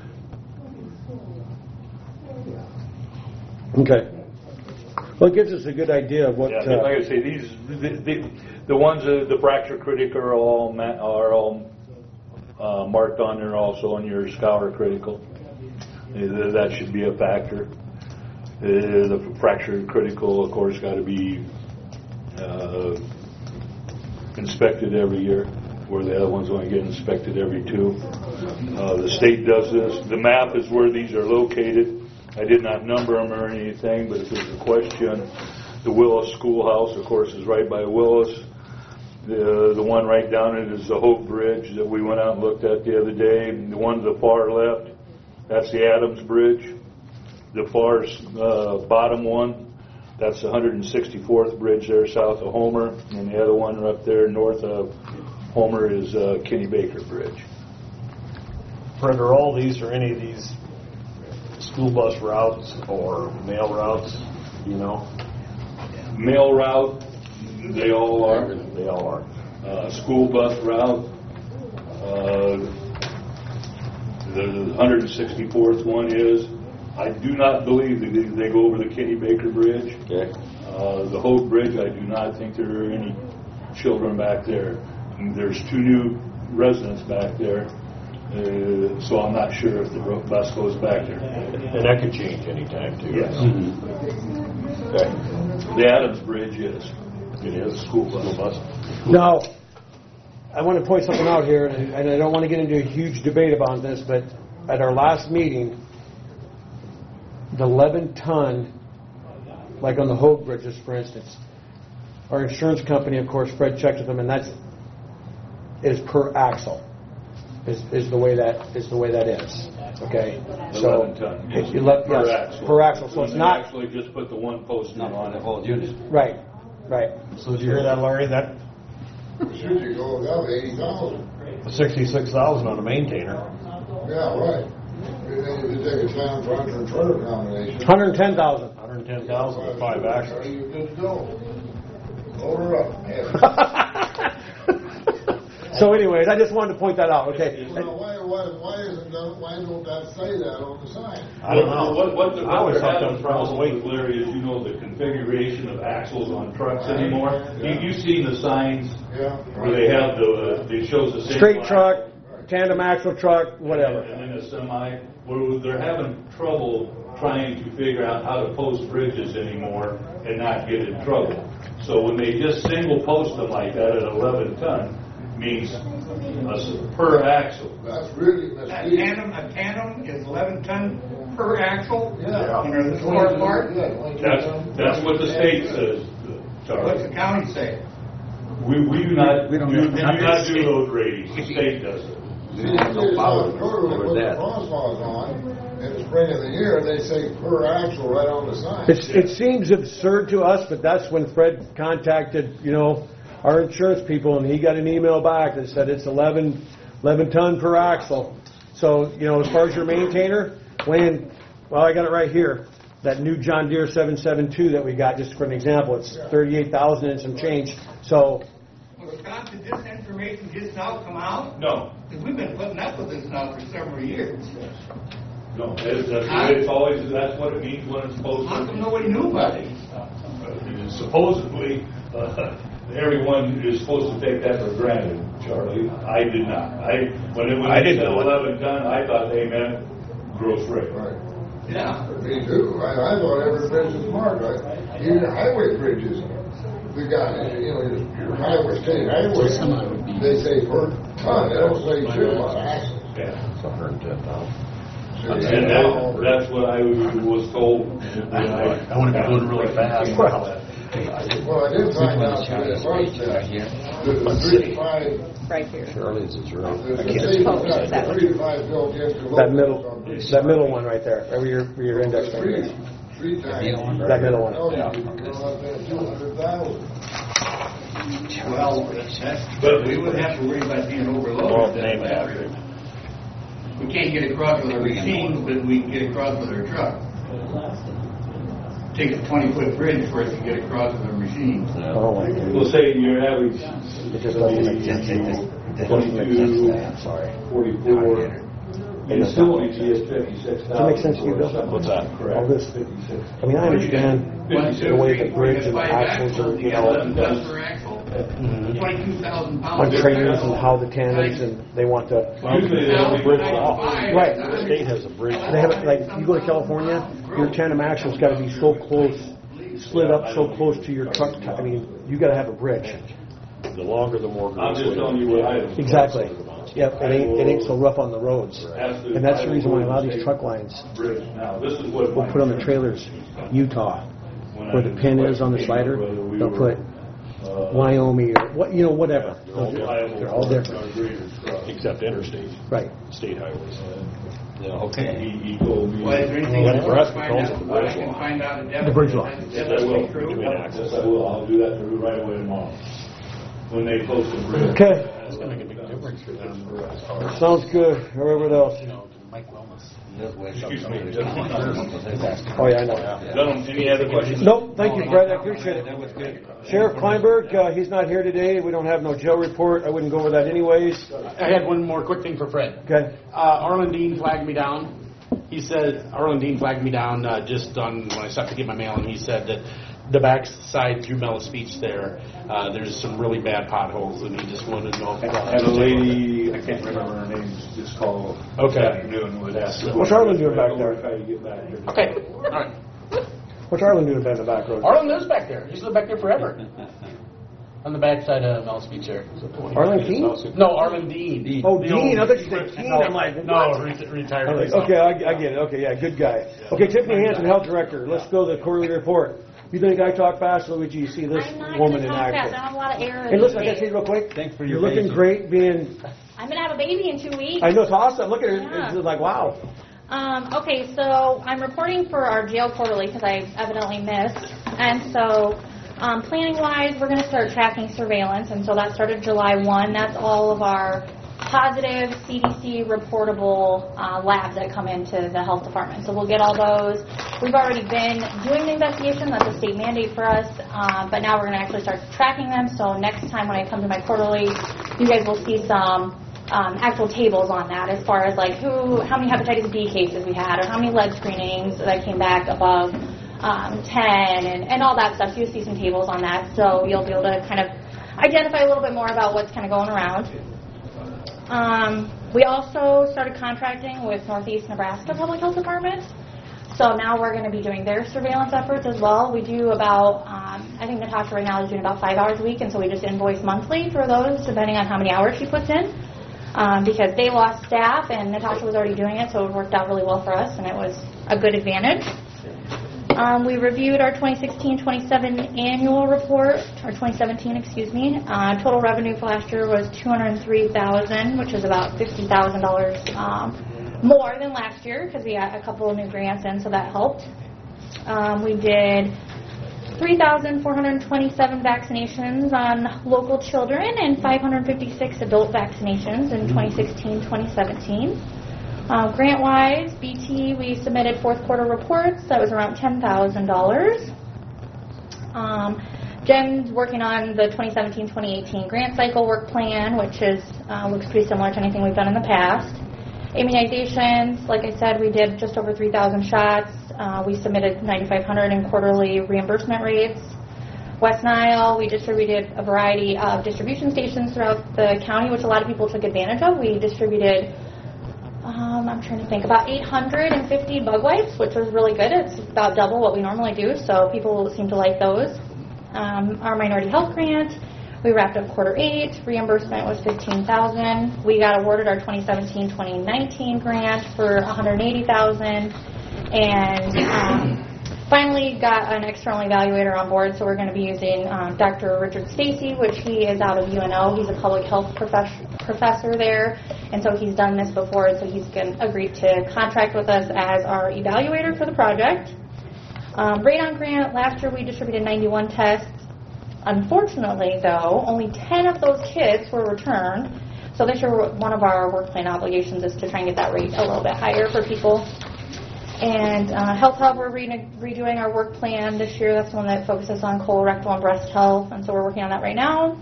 Okay. Well, it gives us a good idea of what. Yeah, Uh, like I say, these the, the, the ones uh, the fracture critical are all ma- are all uh, marked on there also on your scour critical. Uh, that should be a factor. Uh, the fracture critical, of course, got to be uh, inspected every year, where the other ones only get inspected every two. Uh, the state does this. The map is where these are located. I did not number them or anything, but if there's a question, the Willis Schoolhouse, of course, is right by Willis. The the one right down it is the Hope Bridge that we went out and looked at the other day. And the one to the far left, that's the Adams Bridge. The far uh, bottom one, that's the one hundred sixty-fourth Bridge there south of Homer. And the other one up there north of Homer is uh, Kenny Baker Bridge. Fred, are all these or any of these school bus routes or mail routes, you know? Mail route, they all are. They all are. Uh, school bus route, uh, the one hundred sixty-fourth one is. I do not believe that they, they go over the Kenny Baker Bridge. Okay. Uh, the Hope Bridge, I do not think there are any children back there. And there's two new residents back there, uh, so I'm not sure if the bus goes back there. And that could change anytime, too. Yes. Mm-hmm. Okay. The Adams Bridge is. It is. School bus. School bus. Now, I want to point something out here, and I don't want to get into a huge debate about this, but at our last meeting, the eleven ton, like on the Hogue bridges, for instance, our insurance company, of course, Fred checked with them, and that's is per axle, is is the way that is the way that is. Okay, so eleven ton. it's ele- Per yes, axle. per axle. So it's They not actually just put the one post Not on on the it. whole unit. right, right. So did you hear that, Larry? That Usually goes up eighty thousand. sixty-six thousand on a maintainer. Yeah, right. And then if you take a time tractor and trailer combination. one hundred ten thousand. one hundred ten thousand with five axles. You're good to go. Load her up. So anyways, I just wanted to point that out, okay? Well, why, why, why isn't that, why don't that say that on the sign? I don't know. What, what, the, I always what they're thought that having was problems weight. with, Larry, is you know the configuration of axles on trucks anymore. You, you've seen the signs Yeah. where they have the, uh, it shows the same Straight line. truck, tandem axle truck, whatever. And then a semi, where they're having trouble trying to figure out how to post bridges anymore and not get in trouble. So when they just single post them like that at eleven ton, means a s- per axle. That's really That misleading. tandem, a tandem is eleven ton per axle? Yeah. And there's a four part? Yeah, twenty-two That's, ton. that's what the state says, What's Charlie. the county say? We, we do not, We don't do, have- do not do load ratings, the state does it. See, in South Dakota, they put the crosswalks on in the spring of the year, they say per axle right on the sign. It's, it seems absurd to us, but that's when Fred contacted, you know, our insurance people, and he got an email back that said it's eleven, eleven ton per axle. So, you know, as far as your maintainer, Wayne, well, I got it right here. That new John Deere seven seventy-two that we got, just for an example, it's thirty-eight thousand and some change. So, Well, Scott, did this information just now come out? No, Because we've been putting up with this now for several years. no, it's, that's, it's always, that's what it means when it's posted. How come nobody knew about it? Uh, Supposedly, uh, everyone is supposed to take that for granted, Charlie. I did not. I, when it, when I they didn't said know it. eleven ton, I thought they meant gross rate. Right. Yeah. Me too. I, I thought every bridge was marked, right? Even highway bridges, the guy, you know, your, your highway, state highway, they say per ton, they don't say shit about axles. Yeah. one hundred ten thousand. And that, that's what I was told. I want to be going really fast. Well, I did find out through the front that the three to five, Right here. Charlie's is right. the the state has got the three to five built into. that middle, that middle one right there, where your, where your index finger is. Three times. That middle one. Oh, you can go up there two hundred thousand. Well, that's, but we wouldn't have to worry about being overloaded. Name it after him. We can't get across with our machines, but we can get across with our truck. Take a twenty foot bridge for us to get across with our machines. Oh, my goodness. We'll say your average It just doesn't make sense. It doesn't make sense to me, I'm sorry. forty-four. You still only see is fifty-six thousand. Does that make sense to you, Bill? What's that? All this, I mean, I understand the way the bridge and the axles are, you know, Per axle, twenty-two thousand pounds. on trailers and how the tandems and they want the Usually they only bridge bridge off. off. Right. The state has a bridge. They have it, like, you go to California, your tandem axle's gotta be so close, slid up so close to your truck, ti- I mean, you gotta have a bridge. The longer, the more. I'm just telling you what I. Exactly. Yep, it ain't, it ain't so rough on the roads. And that's the reason why a lot of these truck lines Bridge. Now, this is what. will put on the trailers, Utah, where the pin is on the slider, they'll put Wyoming or what, you know, whatever. They're all different. Except interstate, Right. state highways. Yeah, okay. He, he told me. Well, is there anything Well, else Nebraska I can calls find it out? the I bridge can law. find out a The bridge law. Yes, I will. Yes, I will. I'll do that right away tomorrow. When they post the bridge. Okay, That's gonna make a big difference for them. sounds good. Everybody else? Mike Wellness. Excuse me. Oh, yeah, I know. Gentlemen, any other questions? Nope, thank you, Fred, I appreciate it. Sheriff Kleinberg, uh, he's not here today. We don't have no jail report. I wouldn't go over that anyways. I had one more quick thing for Fred. Okay. Uh, Arlen Dean flagged me down. He said, Arlen Dean flagged me down uh, just on when I stopped to get my mail, and he said that the back side through Mellis Beach there, uh, there's some really bad potholes, and he just wanted to know if I had a lady, I can't remember her name, just called this Okay. afternoon, was asking. What's Arlen doing back there? Try to get back there. Okay, all right. What's Arlen doing back in the back road? Arlen lives back there. He's lived back there forever. On the back side of Mellis Beach there. Arlen Keene? No, Arlen Dean. Oh, The Dean, I old- thought you said Keene. I'm like, No, what? re- retired. I'm like, okay, I, I get it. Okay, yeah, good guy. Okay, Tiffany Hansen, Health Director. Let's go to the quarterly report. You think I talk fast, Luigi? You see this I'm not woman going to in talk fast. action. I have a lot of errors. Hey, listen, I got to say real quick. Thanks for You're your looking patience. great being, I'm going to have a baby in two weeks. I know it's awesome. Look at it. Yeah. It's like, wow. Um, okay, so I'm reporting for our jail quarterly because I evidently missed. And so um, planning-wise, we're going to start tracking surveillance. And so that started July first. That's all of our positive C D C reportable uh, labs that come into the health department. So we'll get all those. We've already been doing the investigation. That's a state mandate for us. Uh, but now we're going to actually start tracking them. So next time when I come to my quarterly, you guys will see some um, actual tables on that as far as like who, how many hepatitis B cases we had or how many lead screenings that came back above um, ten and, and all that stuff. So you'll see some tables on that. So you'll be able to kind of identify a little bit more about what's kind of going around. Um, we also started contracting with Northeast Nebraska Public Health Department. So now we're going to be doing their surveillance efforts as well. We do about, um, I think Natasha right now is doing about five hours a week, and so we just invoice monthly for those, depending on how many hours she puts in, um, because they lost staff, and Natasha was already doing it, so it worked out really well for us, and it was a good advantage. Um, we reviewed our twenty sixteen twenty-seven annual report, or twenty seventeen, excuse me. Uh, total revenue for last year was two hundred three thousand dollars, which is about fifty thousand dollars um, more than last year because we got a couple of new grants in, so that helped. Um, we did three thousand four hundred twenty-seven vaccinations on local children and five hundred fifty-six adult vaccinations in twenty sixteen twenty seventeen. Uh, grant-wise, B T, we submitted fourth quarter reports. That was around ten thousand dollars. Um, Jen's working on the twenty seventeen twenty eighteen grant cycle work plan, which is uh, looks pretty similar to anything we've done in the past. Immunizations, like I said, we did just over three thousand shots. Uh, we submitted nine thousand five hundred in quarterly reimbursement rates. West Nile, we distributed a variety of distribution stations throughout the county, which a lot of people took advantage of. We distributed Um, I'm trying to think, about eight hundred fifty bug wipes, which was really good. It's about double what we normally do, so people seem to like those. Um, our minority health grant, we wrapped up quarter eight. Reimbursement was fifteen thousand dollars. We got awarded our twenty seventeen twenty nineteen grant for one hundred eighty thousand dollars. And um, finally got an external evaluator on board, so we're going to be using um, Doctor Richard Stacy, which he is out of U N O. He's a public health professor. professor there, and so he's done this before, and so he's agreed to contract with us as our evaluator for the project. Um, Radon grant, last year we distributed ninety-one tests. Unfortunately, though, only ten of those kits were returned, so this year one of our work plan obligations is to try and get that rate a little bit higher for people. And uh, Health Hub, we're re- redoing our work plan this year. That's the one that focuses on colorectal and breast health, and so we're working on that right now.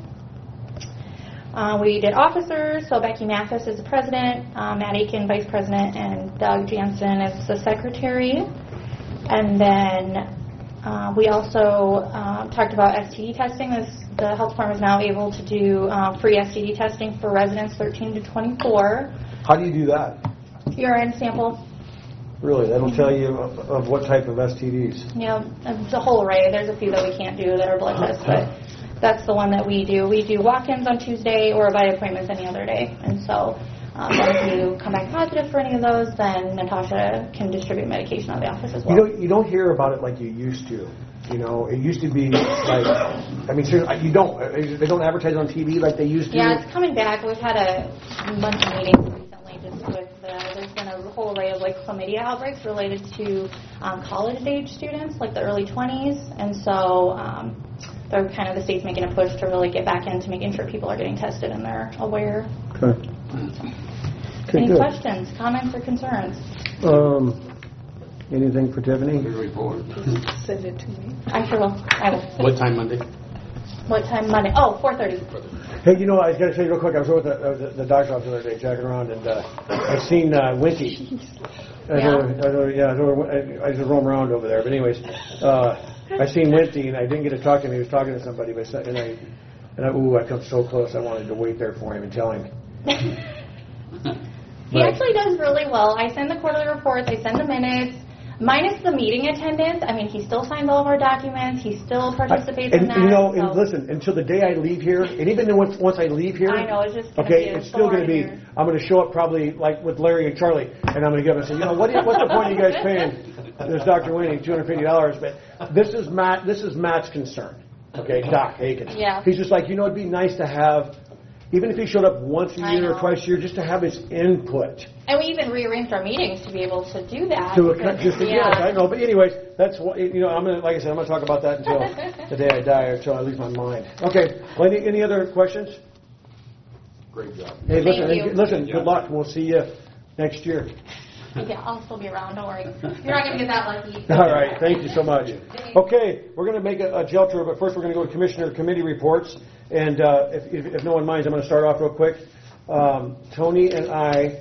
Uh, we did officers, so Becky Mathis is the president, uh, Matt Aiken, vice president, and Doug Jansen is the secretary. And then uh, we also uh, talked about S T D testing. This, the health department is now able to do uh, free S T D testing for residents thirteen to twenty-four. How do you do that? Urine sample. Really? That'll tell you of, of what type of S T Ds? Yeah, it's a whole array. There's a few that we can't do that are blood tests, but that's the one that we do. We do walk-ins on Tuesday or by appointments any other day. And so um, if you come back positive for any of those, then Natasha can distribute medication out of the office as well. You don't, you don't hear about it like you used to. You know, it used to be like, I mean, seriously, you don't, they don't advertise on T V like they used to. Yeah, it's coming back. We've had a bunch of meetings recently just with, the, there's been a whole array of like chlamydia outbreaks related to um, college-age students, like the early twenties. And so um, they're kind of the state's making a push to really get back into making sure people are getting tested and they're aware. Okay. Okay, Any good. questions, comments, or concerns? Um, anything for Tiffany? Report. Send it to me. I sure will. I will. What time Monday? What time Monday? Oh, four thirty. Hey, you know, I was going to say real quick, I was over at the, uh, the, the doctor's office the other day, checking around, and uh, I seen uh, Winty. I Yeah. know, I know, yeah, I, know, I, I just roam around over there. But anyways, uh, I seen Winty, and I didn't get to talk to him. He was talking to somebody, but and I, and I, ooh, I come so close. I wanted to wait there for him and tell him. He actually does really well. I send the quarterly reports. I send the minutes. Minus the meeting attendance, I mean, he still signs all of our documents. He still participates and, in that. you know, so. and listen, until the day I leave here, and even once once I leave here, I know, it's just gonna okay, be a it's still going to thorn be. in your- I'm going to show up probably like with Larry and Charlie, and I'm going to give them and say, you know, what do you, what's the point of you guys paying this Doctor Winning two hundred fifty dollars? But this is Matt. This is Matt's concern. Okay, Doc Hagen. Yeah. He's just like, you know, it'd be nice to have, even if he showed up once a I year or know. twice a year, just to have his input. And we even rearranged our meetings to be able to do that. To a, because- just to, yeah. yes, I know. But anyways, that's what you know. I'm gonna, like I said, I'm gonna talk about that until the day I die, or until I lose my mind. Okay. Well, any, any other questions? Great job. Hey, listen, Thank you. listen, good luck. We'll see you next year. Yeah, I'll still be around. Don't worry. You're not going to get that lucky. All right, thank you so much. Okay, we're going to make a, a gel tour, but first we're going to go to Commissioner Committee reports. And uh, if, if, if no one minds, I'm going to start off real quick. Um, Tony and I,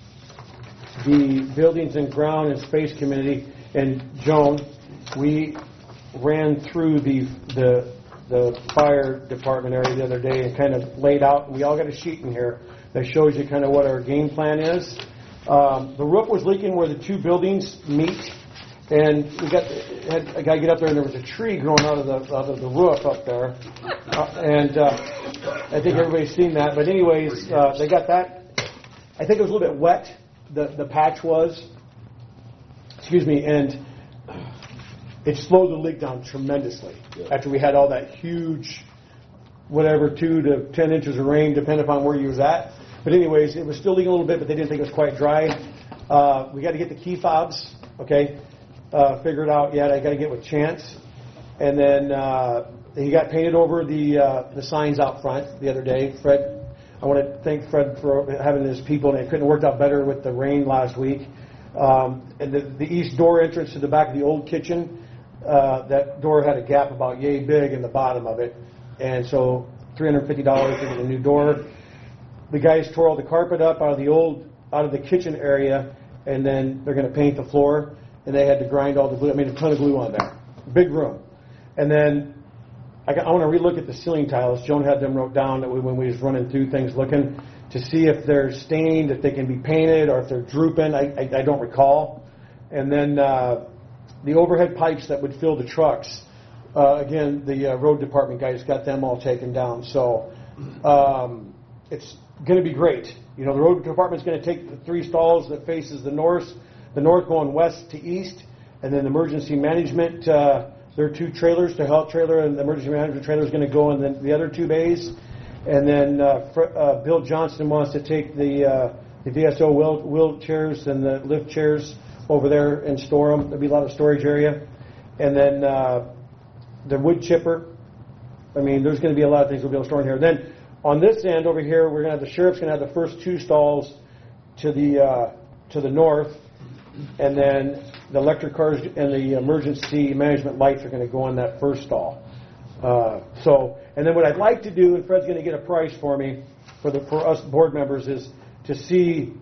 the Buildings and Ground and Space Committee, and Joan, we ran through the the the fire department area the other day and kind of laid out. We all got a sheet in here that shows you kind of what our game plan is. Um, the roof was leaking where the two buildings meet, and we got had a guy get up there, and there was a tree growing out of the out of the roof up there, uh, and uh, I think everybody's seen that. But anyways, uh, they got that. I think it was a little bit wet. The the patch was, excuse me, and it slowed the leak down tremendously after we had all that huge, whatever, two to ten inches of rain, depending upon where you was at. But anyways, it was still leaking a little bit, but they didn't think it was quite dry. Uh, we got to get the key fobs, okay, uh, figured out yet. I got to get with Chance. And then uh, he got painted over the uh, the signs out front the other day. Fred, I want to thank Fred for having his people, and it couldn't have worked out better with the rain last week. Um, and the, the east door entrance to the back of the old kitchen, uh, that door had a gap about yay big in the bottom of it. And so three hundred fifty dollars to get a new door. The guys tore all the carpet up out of the old, out of the kitchen area, and then they're going to paint the floor, and they had to grind all the glue. I mean, a ton of glue on there. Big room. And then I, got, I want to relook at the ceiling tiles. Joan had them wrote down that we, when we was running through things, looking to see if they're stained, if they can be painted, or if they're drooping. I, I, I don't recall. And then uh, the overhead pipes that would fill the trucks. Uh, again, the uh, road department guys got them all taken down. So um, it's going to be great. You know, the road department's going to take the three stalls that faces the north, the north going west to east, and then the emergency management, uh, there are two trailers, the health trailer and the emergency management trailer is going to go in the, the other two bays. And then uh, fr- uh, Bill Johnston wants to take the uh, the V S O wheel- wheelchairs and the lift chairs over there and store them. There'll be a lot of storage area. And then uh, the wood chipper. I mean, there's going to be a lot of things we'll be able to store in here. Then on this end over here, we're going to have the sheriff's going to have the first two stalls to the uh, to the north, and then the electric cars and the emergency management lights are going to go on that first stall. Uh, so, and then what I'd like to do, and Fred's going to get a price for me for the for us board members, is to see.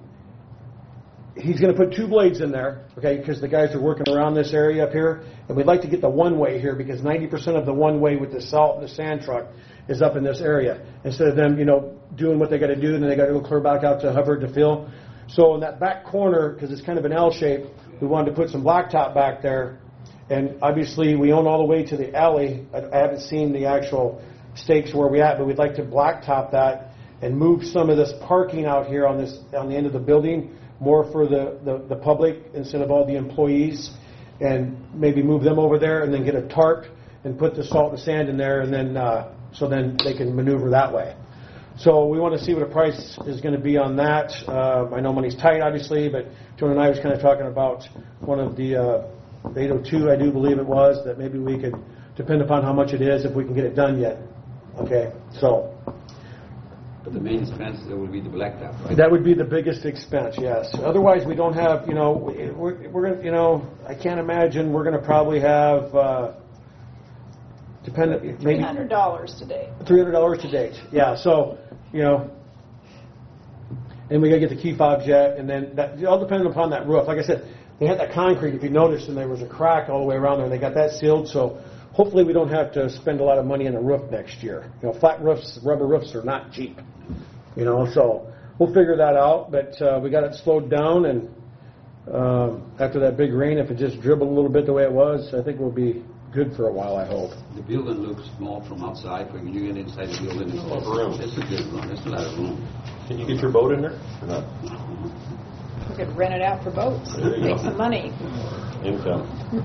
He's going to put two blades in there, okay, because the guys are working around this area up here, and we'd like to get the one-way here because ninety percent of the one-way with the salt and the sand truck is up in this area. Instead of them, you know, doing what they got to do, and then they got to go clear back out to Hubbard to fill. So in that back corner, because it's kind of an L shape, we wanted to put some blacktop back there, and obviously we own all the way to the alley. I, I haven't seen the actual stakes where we at, but we'd like to blacktop that and move some of this parking out here on this on the end of the building more for the, the, the public instead of all the employees, and maybe move them over there and then get a tarp and put the salt and sand in there, and then uh, so then they can maneuver that way. So we want to see what the price is going to be on that. Uh, I know money's tight, obviously, but Joan and I was kind of talking about one of the uh, eight oh two, I do believe it was, that maybe we could, depend upon how much it is, if we can get it done yet. Okay, so. But the main expense that would be the blacktop, right? That would be the biggest expense, yes. Otherwise, we don't have, you know, we're, we're going to, you know, I can't imagine we're going to probably have, uh, dependent, maybe. three hundred dollars to date. three hundred dollars to date, yeah. So, you know, and we got to get the key fobs yet, and then that, all depending upon that roof. Like I said, they had that concrete, if you noticed, and there was a crack all the way around there, and they got that sealed, so hopefully we don't have to spend a lot of money on a roof next year. You know, flat roofs, rubber roofs are not cheap. You know, so we'll figure that out, but uh, we got it slowed down, and um, after that big rain, if it just dribbled a little bit the way it was, I think we'll be good for a while, I hope. The building looks small from outside, but when you get inside the building, it's a room. It's a good room. It's a lot of room. Can you get your boat in there or not? We could rent it out for boats, make go. some money. Income.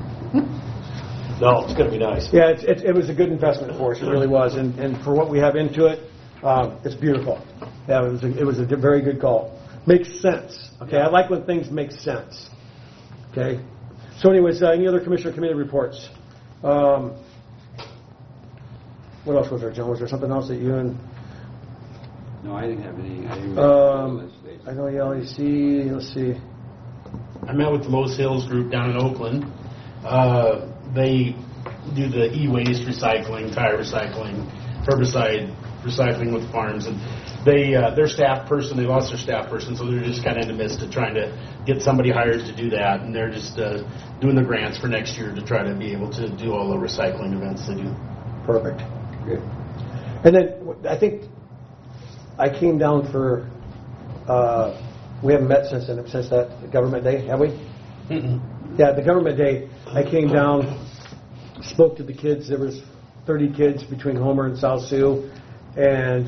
No, it's going to be nice. Yeah, it's, it, it was a good investment for us. It really was, and, and for what we have into it, um, it's beautiful. Yeah, it was a, it was a very good call. Makes sense. Okay, I like when things make sense. Okay. So, anyways, uh, any other commissioner committee reports? Um, what else was there, John? Was there something else that you and No, I didn't have any. I didn't Um, I know you always see, let's see. I met with the Lowe's Hills group down in Oakland. Uh, they do the e-waste recycling, tire recycling, herbicide recycling with farms, and they uh, their staff person, they lost their staff person, so they're just kind of in the midst of trying to get somebody hired to do that, and they're just uh, doing the grants for next year to try to be able to do all the recycling events they do. Perfect. Good. And then I think I came down for. Uh, we haven't met since since that government day, have we? Mm-mm. Yeah, the government day. I came down, spoke to the kids. There was thirty kids between Homer and South Sioux, and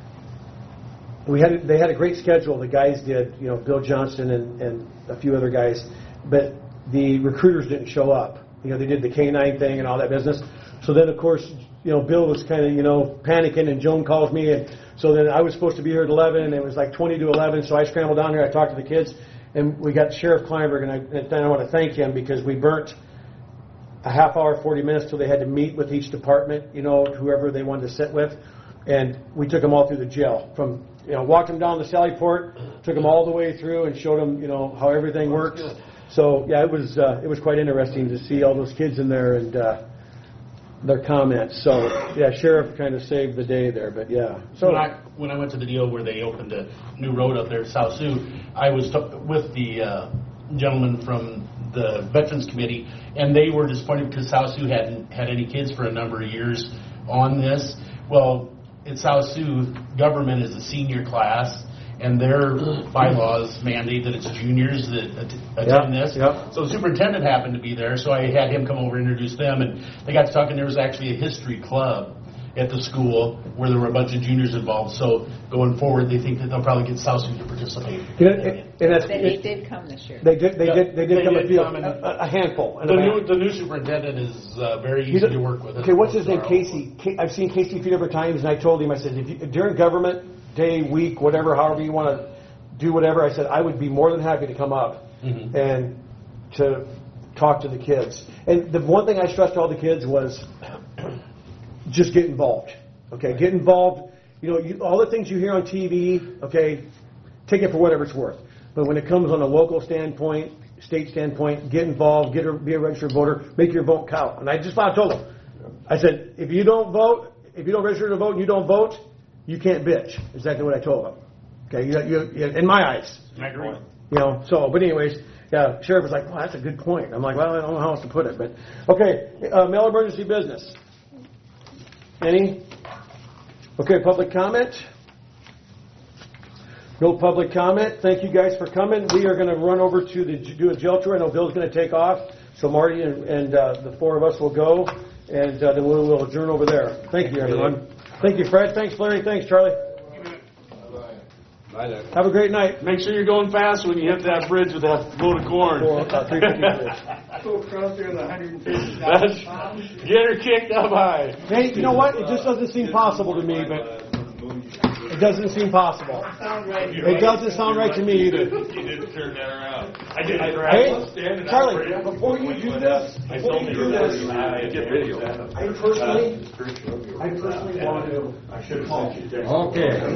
we had they had a great schedule. The guys did, you know, Bill Johnston and, and a few other guys, but the recruiters didn't show up. You know, they did the K nine thing and all that business. So then, of course, you know, Bill was kind of, you know, panicking, and Joan calls me, and so then I was supposed to be here at eleven, and it was like twenty to eleven, so I scrambled down here, I talked to the kids, and we got Sheriff Kleinberg, and I, and I want to thank him because we burnt a half hour, forty minutes till they had to meet with each department, you know, whoever they wanted to sit with, and we took them all through the jail. From, you know, walked them down to Sallyport, took them all the way through and showed them, you know, how everything works. So, yeah, it was uh, it was quite interesting to see all those kids in there and uh, their comments. So, yeah, Sheriff kind of saved the day there, but yeah. So when I, when I went to the deal where they opened a new road up there at South Sioux, I was t- with the uh, gentleman from the Veterans Committee, and they were disappointed because South Sioux hadn't had any kids for a number of years on this. Well, at South Sioux, government is a senior class, and their bylaws mandate that it's juniors that att- attend Yep, this. yep. So the superintendent happened to be there, so I had him come over and introduce them, and they got to talking. There was actually a history club at the school where there were a bunch of juniors involved. So going forward, they think that they'll probably get South Sioux to participate. You know, and that's, They did come this year. They did. They Yeah, did. They did they come did a few, come and- a, a handful. and The a new half. the new superintendent is uh, very You easy know- to work with. Okay, what's his name? Casey. Ca- I've seen Casey a few different times, and I told him, I said, if you, during government day, week, whatever, however you want to do whatever, I said, I would be more than happy to come up Mhm. and to talk to the kids. And the one thing I stressed to all the kids was just get involved. Okay, get involved. You know, you, all the things you hear on T V, okay, take it for whatever it's worth. But when it comes on a local standpoint, state standpoint, get involved, get a, be a registered voter, make your vote count. And I just I told them, I said, if you don't vote, if you don't register to vote and you don't vote, you can't bitch. Exactly what I told them. Okay, you, you, you, in my eyes. I agree. You know, so, but anyways, yeah, Sheriff was like, well, that's a good point. I'm like, well, I don't know how else to put it, but, okay, uh, mail emergency business. Any? Okay, public comment? No public comment. Thank you guys for coming. We are going to run over to the, do a jail tour. I know Bill's going to take off, so Marty and, and uh, the four of us will go, and uh, then we'll, we'll adjourn over there. Thank you, everyone. Thank you, Fred. Thanks, Larry. Thanks, Charlie. Have a great night. Make sure you're going fast when you hit that bridge with that load of corn. Four, uh, three fifty bridge. Go across there with one hundred fifty thousand pounds. Get her kicked up high. Hey, you know what? It just doesn't seem possible to me, but it doesn't seem possible. Sound right. It doesn't sound right to me either. You didn't turn that around. I did. Hey, Charlie, before you do this, I before told you you do this, I get video. I personally, I personally want to, I should call you. Okay.